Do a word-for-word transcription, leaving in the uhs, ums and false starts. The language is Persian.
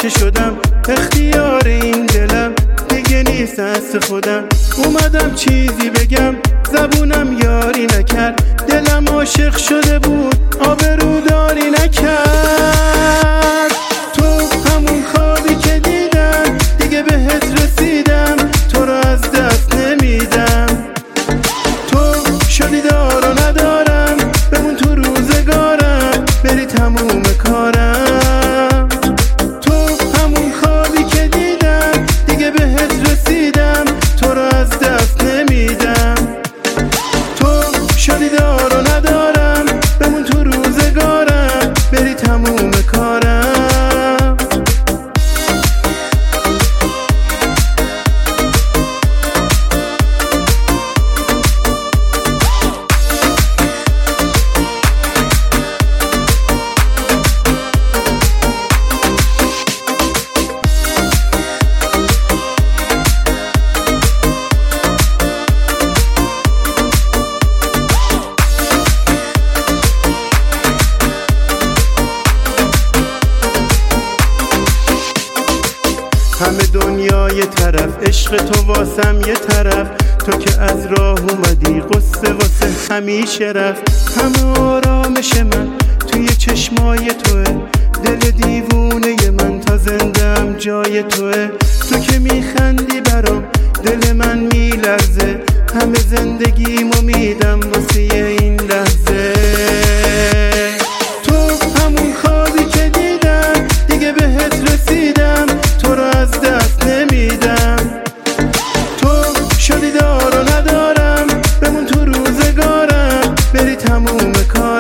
که شدم، اختیار این دلم دیگه نیست دست خودم. اومدم چیزی بگم زبونم یاری نکرد، دلم عاشق شده بود آبروداری نکرد. تو همون خوابی که دیدم دیگه بهت رسیدم، تو رو از دست نمیدم. تو شدی دار و ندارم، بمون تو روزگارم، بری تموم کارم. تو همون خوابی که دیدم دیگه بهت رسیدم، تو رو از دست نمیدم. تو شدی دار و ندارم، بمون تو روزگارم، بری تموم کارم. همه دنیا یه طرف، عشق تو واسم یه طرف. تو که از راه اومدی قصه واسه همیشه رفت. همه آرامش من توی چشمای توه، دل دیوونه من تا زندم جای توه. تو که میخندی برام دل من میلرزه، همه زندگیمو میدم واسه این لحظه. تو همون خوابی که دیدم دیگه بهت رسیدم، تو رو از دست نمیدم. تو شدی دار و ندارم، بمون تو روزگارم، بری تموم کار.